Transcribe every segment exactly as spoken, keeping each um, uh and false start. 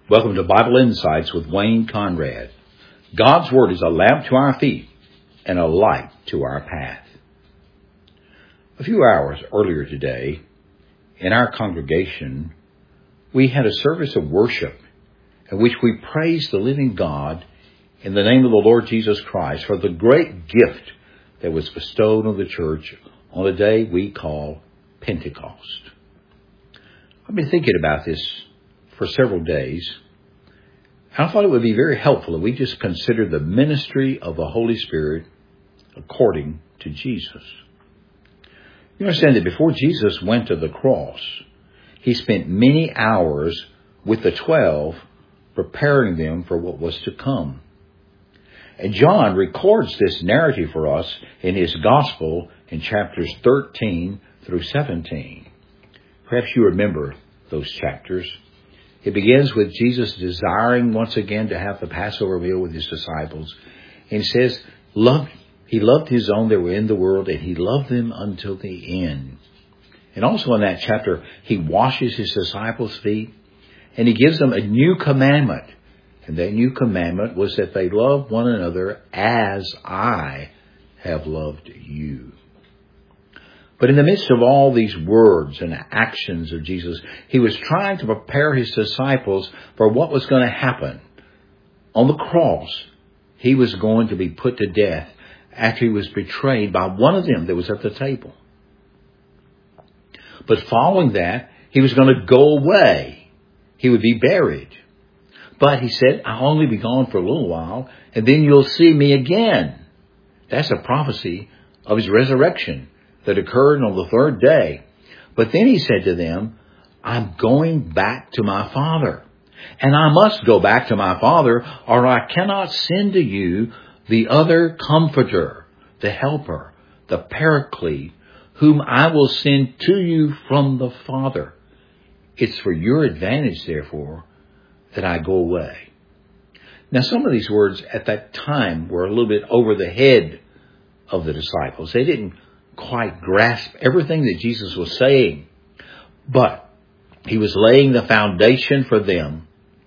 Welcome to Bible Insights with Wayne Conrad. God's Word is a lamp to our feet and a light to our path. A few hours earlier today, in our congregation, we had a service of worship in which we praised the living God in the name of the Lord Jesus Christ for the great gift that was bestowed on the church on a day we call Pentecost. I've been thinking about this for several days. I thought it would be very helpful if we just consider the ministry of the Holy Spirit according to Jesus. You understand that before Jesus went to the cross, he spent many hours with the twelve preparing them for what was to come. And John records this narrative for us in his gospel in chapters thirteen through seventeen. Perhaps you remember those chapters. It begins with Jesus desiring once again to have the Passover meal with his disciples. And he says, love, he loved his own that were in the world, and he loved them until the end. And also in that chapter, he washes his disciples' feet, and he gives them a new commandment. And that new commandment was that they love one another as I have loved you. But in the midst of all these words and actions of Jesus, he was trying to prepare his disciples for what was going to happen. On the cross, he was going to be put to death after he was betrayed by one of them that was at the table. But following that, he was going to go away. He would be buried. But he said, I'll only be gone for a little while, and then you'll see me again. That's a prophecy of his resurrection that occurred on the third day. But then he said to them, I'm going back to my Father. And I must go back to my Father, or I cannot send to you the other Comforter, the Helper, the Paraclete, whom I will send to you from the Father. It's for your advantage, therefore, that I go away. Now, some of these words at that time were a little bit over the head of the disciples. They didn't quite grasp everything that Jesus was saying, but he was laying the foundation for them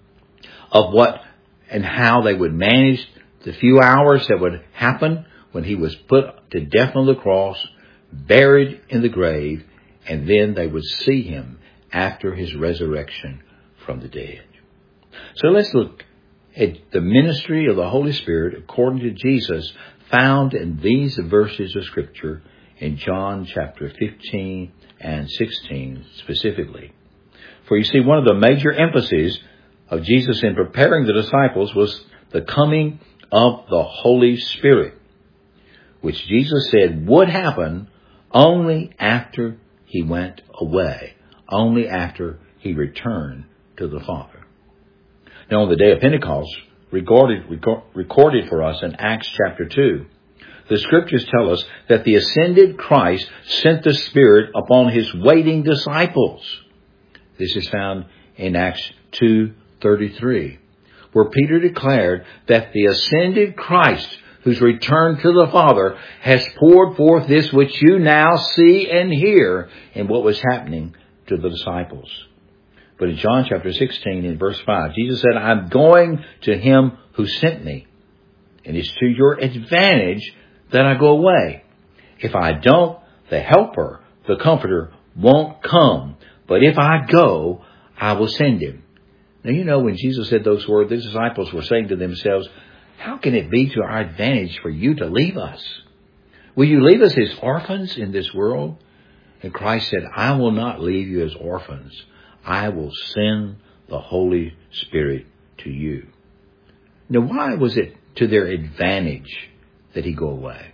of what and how they would manage the few hours that would happen when he was put to death on the cross, buried in the grave, and then they would see him after his resurrection from the dead. So let's look at the ministry of the Holy Spirit according to Jesus found in these verses of Scripture in John chapter fifteen and sixteen specifically. For you see, one of the major emphases of Jesus in preparing the disciples was the coming of the Holy Spirit, which Jesus said would happen only after he went away, only after he returned to the Father. Now, on the day of Pentecost, recorded, record, recorded for us in Acts chapter two, the Scriptures tell us that the ascended Christ sent the Spirit upon his waiting disciples. This is found in Acts two thirty-three, where Peter declared that the ascended Christ, who's returned to the Father, has poured forth this which you now see and hear in what was happening to the disciples. But in John chapter sixteen, in verse five, Jesus said, I'm going to him who sent me, and it's to your advantage that I go away. If I don't, the Helper, the Comforter, won't come. But if I go, I will send him. Now, you know, when Jesus said those words, the disciples were saying to themselves, how can it be to our advantage for you to leave us? Will you leave us as orphans in this world? And Christ said, I will not leave you as orphans. I will send the Holy Spirit to you. Now, why was it to their advantage that he go away?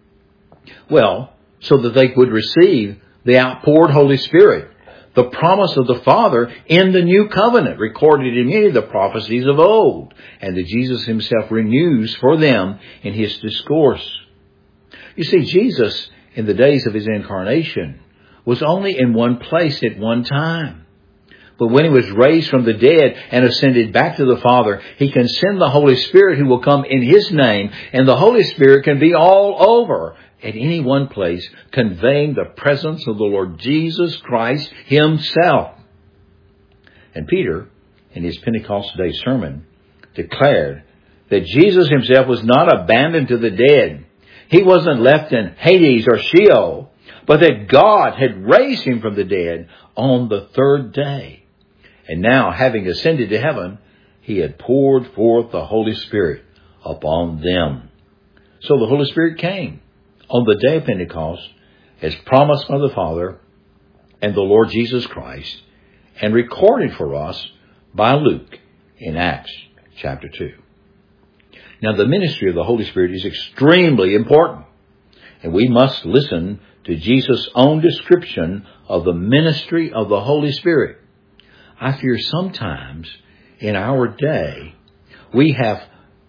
Well, so that they would receive the outpoured Holy Spirit, the promise of the Father in the new covenant, recorded in many of the prophecies of old, and that Jesus himself renews for them in his discourse. You see, Jesus, in the days of his incarnation, was only in one place at one time. But when he was raised from the dead and ascended back to the Father, he can send the Holy Spirit who will come in his name. And the Holy Spirit can be all over at any one place, conveying the presence of the Lord Jesus Christ himself. And Peter, in his Pentecost Day sermon, declared that Jesus himself was not abandoned to the dead. He wasn't left in Hades or Sheol, but that God had raised him from the dead on the third day. And now, having ascended to heaven, he had poured forth the Holy Spirit upon them. So the Holy Spirit came on the day of Pentecost as promised by the Father and the Lord Jesus Christ, and recorded for us by Luke in Acts chapter two. Now, the ministry of the Holy Spirit is extremely important, and we must listen to Jesus' own description of the ministry of the Holy Spirit. I fear sometimes in our day we have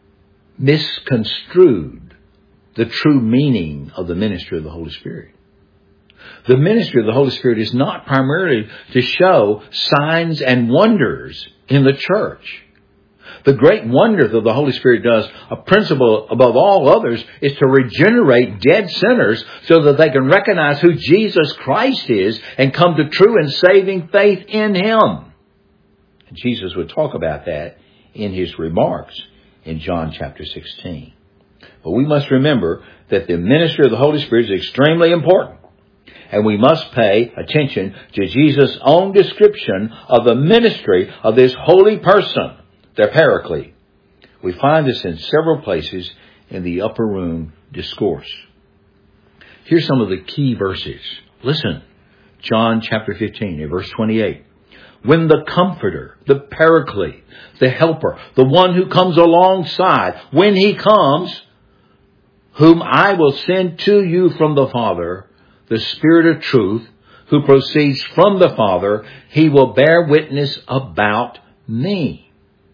misconstrued the true meaning of the ministry of the Holy Spirit. The ministry of the Holy Spirit is not primarily to show signs and wonders in the church. The great wonder that the Holy Spirit does, a principle above all others, is to regenerate dead sinners so that they can recognize who Jesus Christ is and come to true and saving faith in Him. And Jesus would talk about that in His remarks in John chapter sixteen. But we must remember that the ministry of the Holy Spirit is extremely important. And we must pay attention to Jesus' own description of the ministry of this holy person, the Paraclete. We find this in several places in the Upper Room Discourse. Here's some of the key verses. Listen, John chapter fifteen, verse twenty-eight. When the Comforter, the Paraclete, the Helper, the one who comes alongside, when He comes, whom I will send to you from the Father, the Spirit of truth, who proceeds from the Father, He will bear witness about me.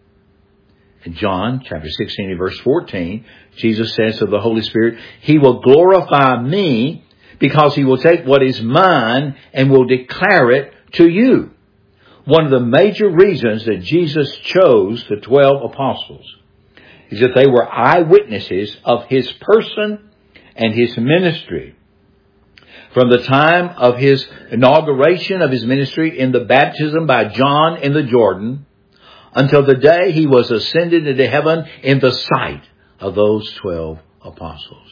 In John chapter sixteen, verse fourteen, Jesus says of the Holy Spirit, He will glorify me because He will take what is mine and will declare it to you. One of the major reasons that Jesus chose the twelve apostles is that they were eyewitnesses of His person and His ministry. From the time of His inauguration of His ministry in the baptism by John in the Jordan until the day He was ascended into heaven in the sight of those twelve apostles.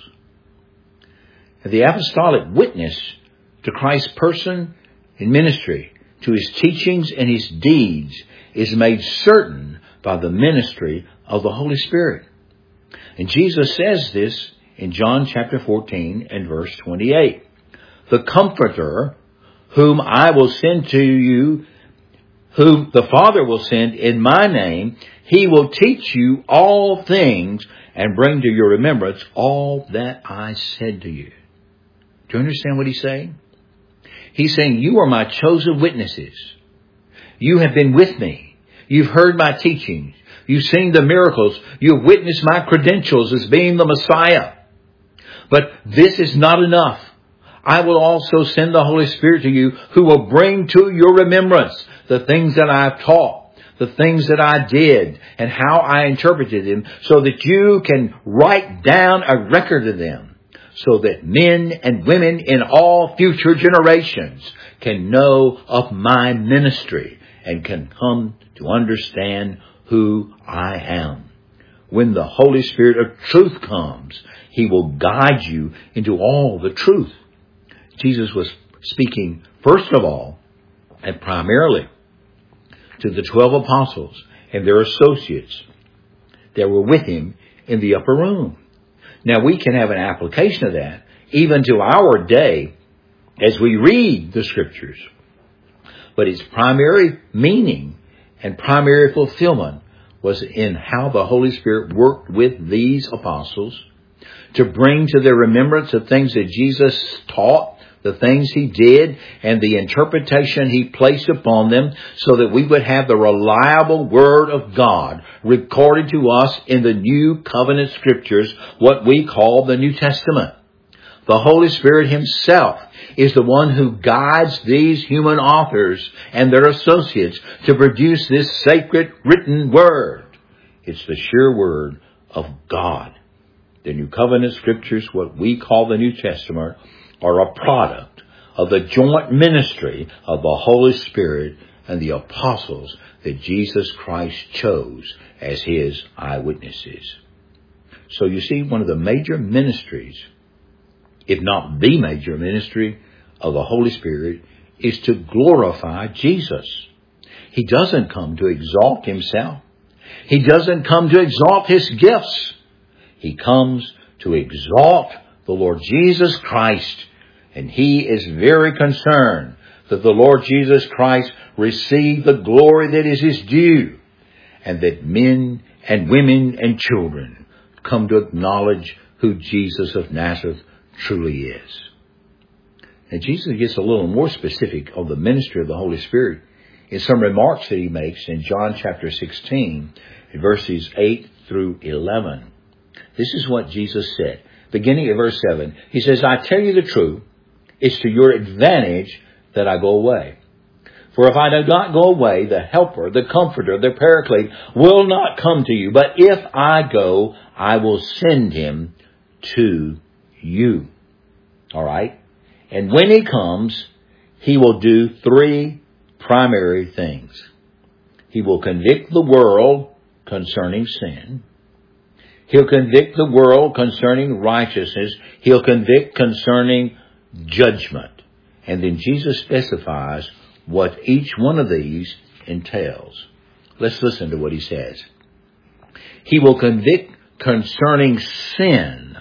And the apostolic witness to Christ's person and ministry, to His teachings and His deeds, is made certain by the ministry of the Holy Spirit. And Jesus says this in John chapter fourteen and verse twenty-eight. The Comforter, whom I will send to you, whom the Father will send in my name, He will teach you all things and bring to your remembrance all that I said to you. Do you understand what He's saying? He's saying, you are my chosen witnesses. You have been with me. You've heard my teachings. You've seen the miracles. You've witnessed my credentials as being the Messiah. But this is not enough. I will also send the Holy Spirit to you, who will bring to your remembrance the things that I've taught, the things that I did, and how I interpreted them, so that you can write down a record of them, so that men and women in all future generations can know of my ministry and can come to understand who I am. When the Holy Spirit of truth comes, He will guide you into all the truth. Jesus was speaking, first of all, and primarily, to the twelve apostles and their associates that were with Him in the upper room. Now, we can have an application of that even to our day as we read the Scriptures. But its primary meaning and primary fulfillment was in how the Holy Spirit worked with these apostles to bring to their remembrance the things that Jesus taught, the things He did, and the interpretation He placed upon them, so that we would have the reliable Word of God recorded to us in the New Covenant Scriptures, what we call the New Testament. The Holy Spirit Himself is the one who guides these human authors and their associates to produce this sacred written Word. It's the sure Word of God. The New Covenant Scriptures, what we call the New Testament, are a product of the joint ministry of the Holy Spirit and the apostles that Jesus Christ chose as his eyewitnesses. So you see, one of the major ministries, if not the major ministry of the Holy Spirit, is to glorify Jesus. He doesn't come to exalt himself. He doesn't come to exalt his gifts. He comes to exalt the Lord Jesus Christ. And he is very concerned that the Lord Jesus Christ receive the glory that is his due, and that men and women and children come to acknowledge who Jesus of Nazareth truly is. And Jesus gets a little more specific of the ministry of the Holy Spirit in some remarks that he makes in John chapter sixteen, verses eight through eleven. This is what Jesus said. Beginning at verse seven, he says, I tell you the truth, it's to your advantage that I go away. For if I do not go away, the Helper, the Comforter, the Paraclete will not come to you. But if I go, I will send him to you. All right? And when he comes, he will do three primary things. He will convict the world concerning sin. He'll convict the world concerning righteousness. He'll convict concerning judgment. And then Jesus specifies what each one of these entails. Let's listen to what he says. He will convict concerning sin.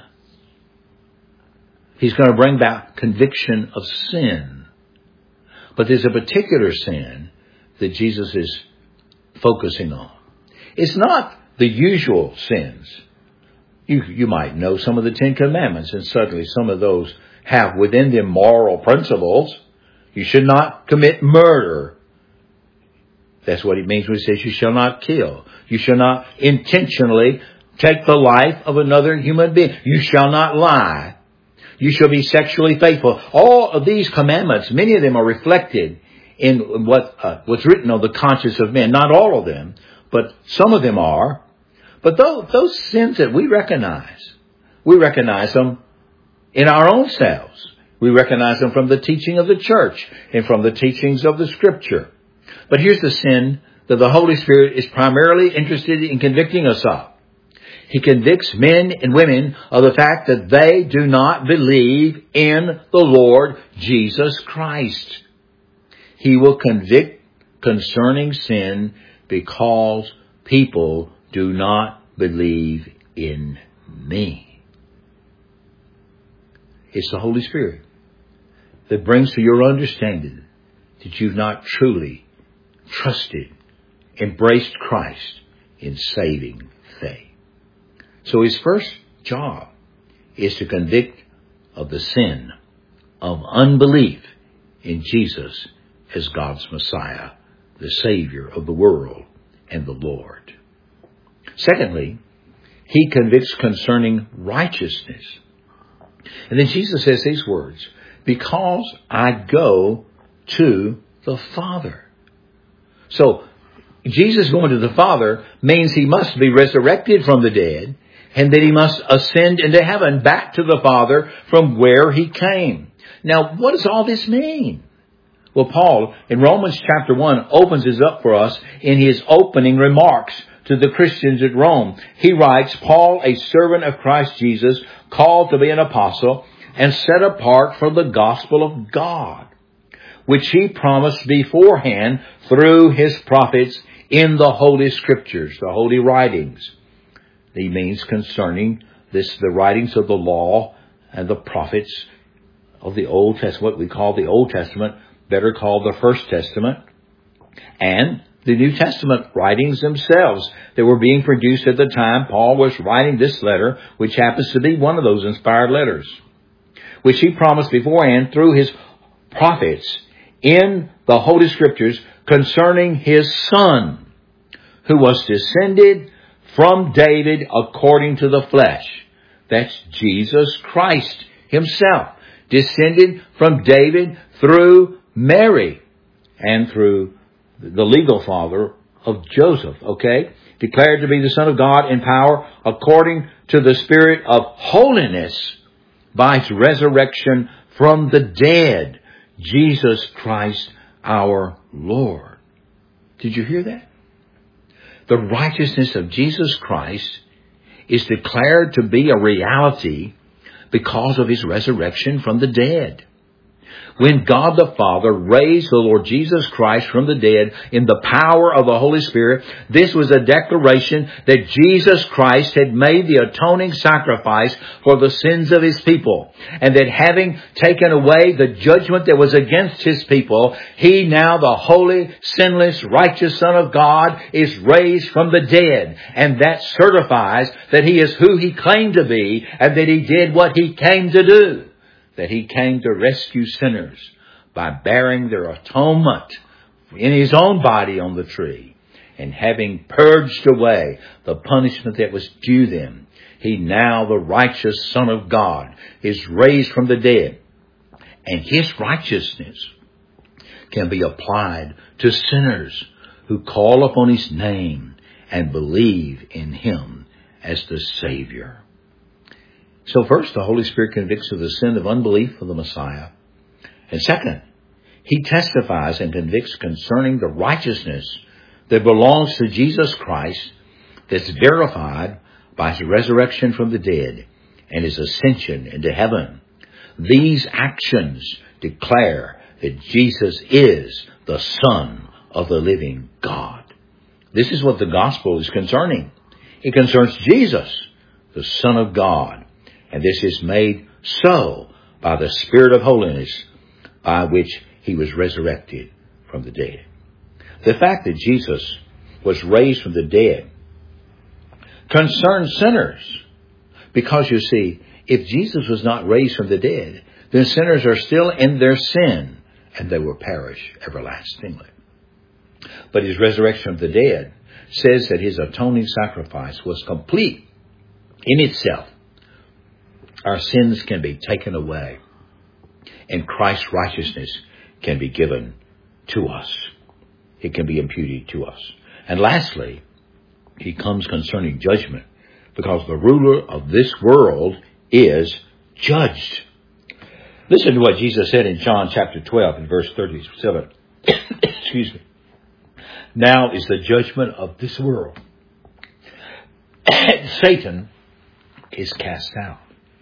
He's going to bring back conviction of sin. But there's a particular sin that Jesus is focusing on. It's not the usual sins. You, you might know some of the Ten Commandments, and certainly some of those have within them moral principles. You should not commit murder. That's what it means when it says you shall not kill. You shall not intentionally take the life of another human being. You shall not lie. You shall be sexually faithful. All of these commandments, many of them are reflected in what uh, what's written on the conscience of men. Not all of them, but some of them are. But those, those sins that we recognize, we recognize them in our own selves. We recognize them from the teaching of the church and from the teachings of the Scripture. But here's the sin that the Holy Spirit is primarily interested in convicting us of. He convicts men and women of the fact that they do not believe in the Lord Jesus Christ. He will convict concerning sin because people do not believe in me. It's the Holy Spirit that brings to your understanding that you've not truly trusted, embraced Christ in saving faith. So his first job is to convict of the sin of unbelief in Jesus as God's Messiah, the Savior of the world and the Lord. Secondly, he convicts concerning righteousness. And then Jesus says these words, because I go to the Father. So Jesus going to the Father means he must be resurrected from the dead, and that he must ascend into heaven back to the Father from where he came. Now, what does all this mean? Well, Paul, in Romans chapter one, opens this up for us in his opening remarks to the Christians at Rome. He writes, Paul, a servant of Christ Jesus, called to be an apostle and set apart for the gospel of God, which he promised beforehand through his prophets in the Holy Scriptures, the Holy Writings. He means concerning this, the writings of the law and the prophets of the Old Testament, what we call the Old Testament, better called the First Testament, and the New Testament writings themselves that were being produced at the time Paul was writing this letter, which happens to be one of those inspired letters, which he promised beforehand through his prophets in the Holy Scriptures concerning his Son, who was descended from David according to the flesh. That's Jesus Christ himself, descended from David through Mary and through the legal father of Joseph, okay? Declared to be the Son of God in power according to the Spirit of holiness by his resurrection from the dead, Jesus Christ our Lord. Did you hear that? The righteousness of Jesus Christ is declared to be a reality because of His resurrection from the dead. When God the Father raised the Lord Jesus Christ from the dead in the power of the Holy Spirit, this was a declaration that Jesus Christ had made the atoning sacrifice for the sins of His people. And that having taken away the judgment that was against His people, He now, the holy, sinless, righteous Son of God, is raised from the dead. And that certifies that He is who He claimed to be and that He did what He came to do. That He came to rescue sinners by bearing their atonement in His own body on the tree. And having purged away the punishment that was due them, He now, the righteous Son of God, is raised from the dead. And His righteousness can be applied to sinners who call upon His name and believe in Him as the Savior. So first, the Holy Spirit convicts of the sin of unbelief of the Messiah. And second, He testifies and convicts concerning the righteousness that belongs to Jesus Christ that's verified by His resurrection from the dead and His ascension into heaven. These actions declare that Jesus is the Son of the living God. This is what the gospel is concerning. It concerns Jesus, the Son of God. And this is made so by the Spirit of holiness by which He was resurrected from the dead. The fact that Jesus was raised from the dead concerns sinners. Because you see, if Jesus was not raised from the dead, then sinners are still in their sin and they will perish everlastingly. But His resurrection from the dead says that His atoning sacrifice was complete in itself. Our sins can be taken away, and Christ's righteousness can be given to us. It can be imputed to us. And lastly, He comes concerning judgment, because the ruler of this world is judged. Listen to what Jesus said in John chapter twelve and verse thirty-seven. Excuse me. Now is the judgment of this world. Satan is cast out.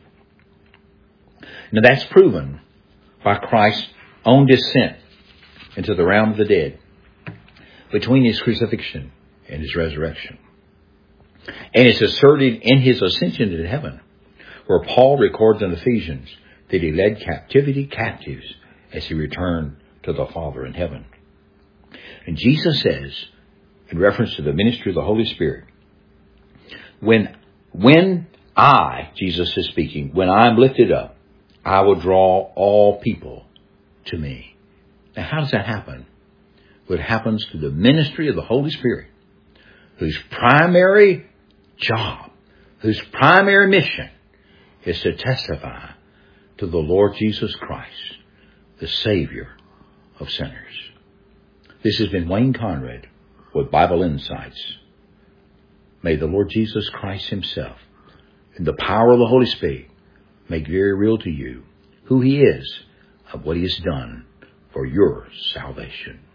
Now that's proven by Christ's own descent into the realm of the dead between His crucifixion and His resurrection. And it's asserted in His ascension into heaven, where Paul records in Ephesians that He led captivity captives as He returned to the Father in heaven. And Jesus says, in reference to the ministry of the Holy Spirit, when, when I, Jesus is speaking, when I'm lifted up, I will draw all people to me. Now, how does that happen? Well, it happens through the ministry of the Holy Spirit, whose primary job, whose primary mission is to testify to the Lord Jesus Christ, the Savior of sinners. This has been Wayne Conrad with Bible Insights. May the Lord Jesus Christ Himself, in the power of the Holy Spirit, make very real to you who He is and what He has done for your salvation.